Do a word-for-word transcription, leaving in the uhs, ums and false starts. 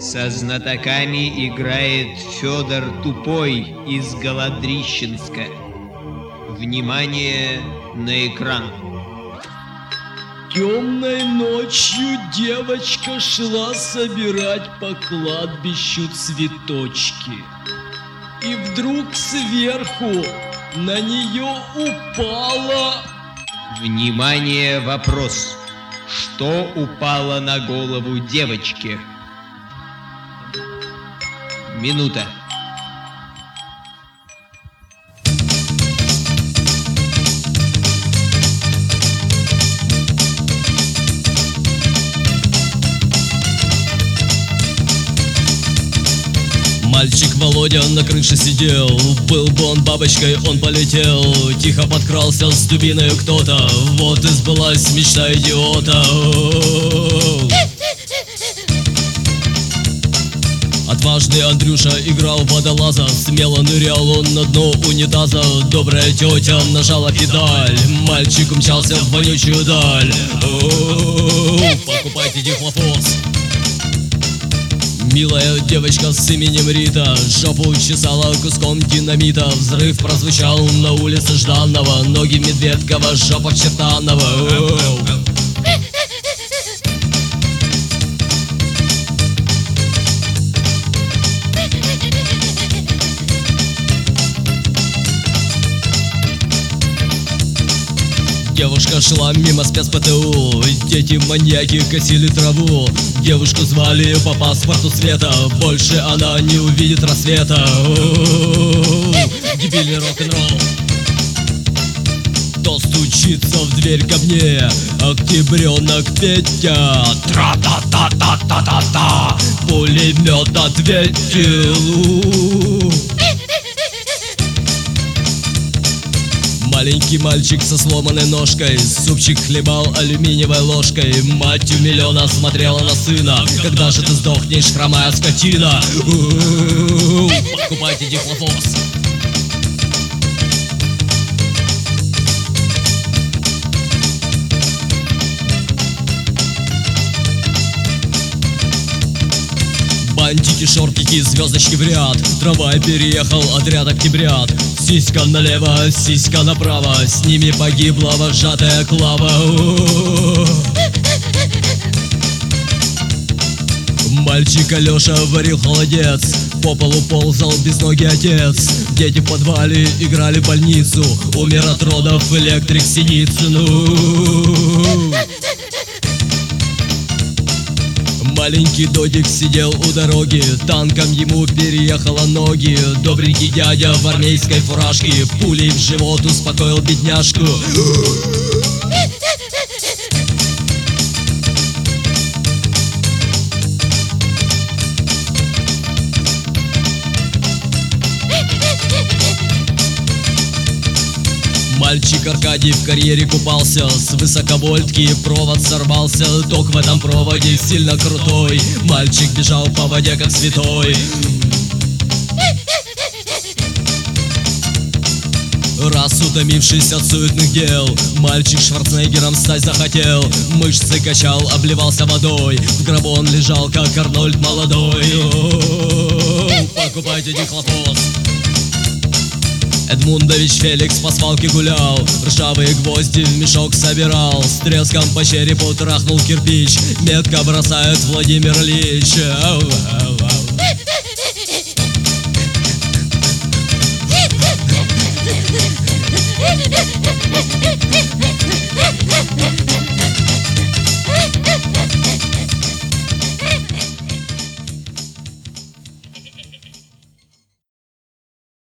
Со знатоками играет Федор Тупой из Голодрищенска. Внимание на экран. Темной ночью девочка шла собирать по кладбищу цветочки. И вдруг сверху на нее упала... Внимание, вопрос. Что упало на голову девочки? Минута. Мальчик Володя на крыше сидел, был бы он бабочкой, он полетел. Тихо подкрался с дубиной кто-то, вот и сбылась мечта идиота. Отважный Андрюша играл в водолаза, смело нырял он на дно унитаза. Добрая тетя нажала педаль, мальчик умчался в вонючую даль. О-о-о, покупайте дихлофос. Милая девочка с именем Рита жопу чесала куском динамита. Взрыв прозвучал на улице Жданова, ноги Медведкова, жопа Чертанова. Девушка шла мимо спец-ПТУ, дети-маньяки косили траву. Девушку звали по паспорту Света, больше она не увидит рассвета. Дебильный рок-н-ролл. Кто стучится в дверь ко мне? Октябренок Петя. Тра-та-та-та-та-та-та. Пулемет ответил. Маленький мальчик со сломанной ножкой супчик хлебал алюминиевой ложкой. Мать умиленно смотрела на сына. Когда же ты сдохнешь, хромая скотина? У-у-у-у, покупайте дихлофос. Бантики, шортики, звездочки в ряд. Трамвай переехал, отряд октябрят. Сиська налево, сиська направо, с ними погибла вожатая Клава. Мальчик Алеша варил холодец, по полу ползал безногий отец. Дети в подвале играли в больницу, умер от родов электрик Синицыну. Маленький Додик сидел у дороги, танком ему переехало ноги. Добренький дядя в армейской фуражке пулей в живот успокоил бедняжку. Мальчик Аркадий в карьере купался, с высоковольтки провод сорвался. Ток в этом проводе сильно крутой, мальчик бежал по воде как святой. Раз утомившись от суетных дел, мальчик Шварценеггером стать захотел. Мышцы качал, обливался водой, в гробу он лежал, как Арнольд молодой. О-о-о-о, покупайте дихлофос. Эдмундович Феликс по свалке гулял, ржавые гвозди в мешок собирал. С треском по черепу трахнул кирпич, метко бросает Владимир Ильич. Ау, ау, ау.